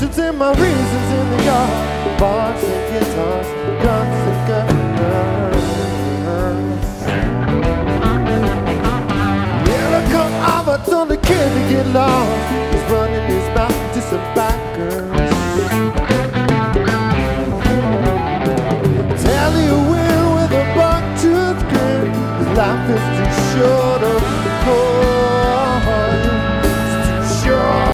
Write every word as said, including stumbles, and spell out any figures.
patience and my reasons in the yard. Bars and guitars, guns and guns. Yeah, the cut off, I told the kid to get lost. He's running his mouth to some backers. Tell you will with a buck-tooth grin. His life is too short.